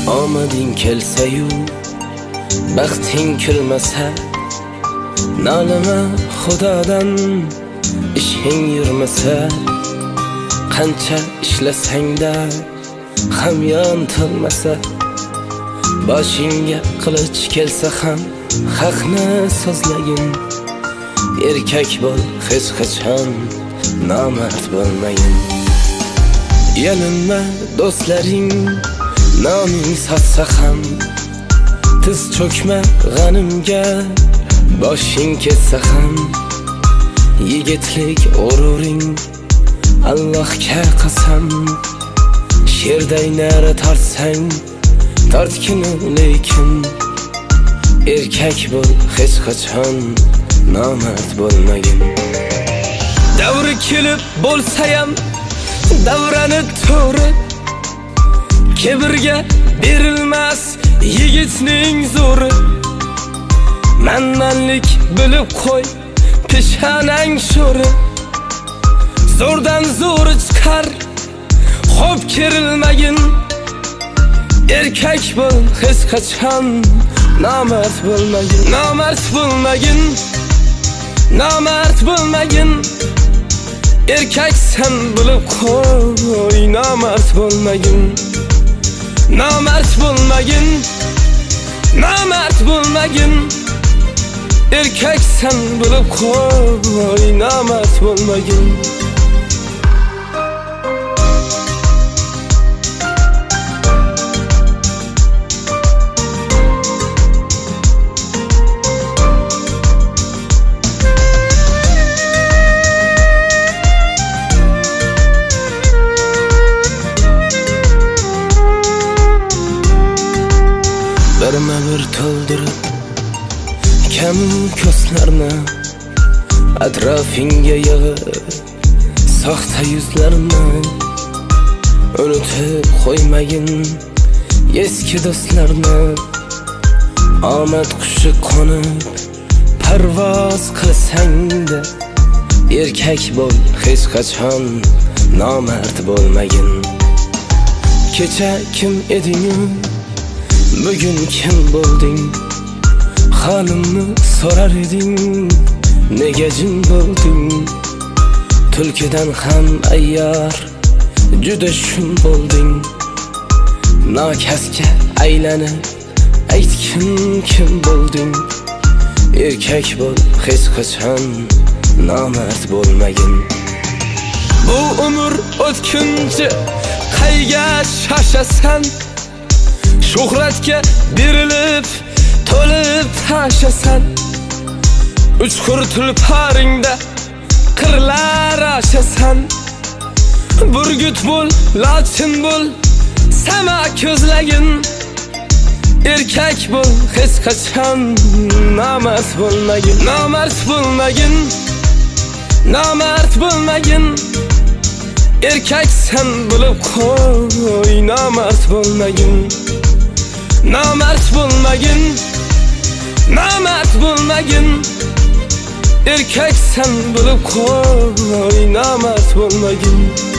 omading kelsa-yu baxting kulmasa, nolima Xudodan ishing yurmasa, qancha ishlasang-da hamyon to'lmasa, boshingga qilich kelsa ham haqni so'zlagin. Erkak bo'l, hech qachon nomard bo'lmagin. Yalinma do'stlaring noming sotsa ham, tiz cho'kma g'animga boshing ketsa ham, yigitlik g'ururing Allohga qasam. Sherday nari tortsang tortgin, lekin erkak bo'l, hech qachon nomard bo'lmagin. Davri kelib bo'lsa ham davrani to'g'ri, kibrga berilmas yigitning zo'ri. Manmanlik bilib qo'y, peshonang sho'ri, zo'rdan zo'ri chiqar, xo'p kerilmagin. Erkak bo'l, hech qachon nomard bo'lmagin. Nomard bo'lmagin, nomard bo'lmagin. Erkaksan bilib qo'y, nomard bo'lmagin. Nomard bo'lmagin, nomard bo'lmagin. Erkaksan bilib qo'y, nomard bo'lmagin. Birma bir to'ldirib kamu ko'zlarni, atrofingga yig'ib soxta yuzlarni. Unutib qo'ymagin eski do'stlarni. Omad qushi qo'nib parvoz qilsang-da, erkak bo'l, hech qachon nomard bo'lmagin. Kecha kim eding, bugun kim bo'lding? Halimni so'rar eding, nega jin bo'lding? Tulkidan ham ayyor, juda shum bo'lding. Nokasga aylanib aytgin, kim bo'lding? Erkak bo'l, hech qachon nomard bo'lmagin. Bu umr o'tkinchi qayga shoshasan? Shuhratga berilib to'lib tashasan. Uchqur tulparingda qirlar ashasan. Burgut bo'l, lochin bo'l, sama ko'zlagin. Erkak bo'l, hech qachon nomard bo'lmagin. Nomard bo'lmagin, nomard bo'lmagin. Erkaksan bilib qo'y, nomard bo'lmagin. Nomard bo'lmagin, nomard bo'lmagin. Erkaksan bilib qo'y, nomard bo'lmagin.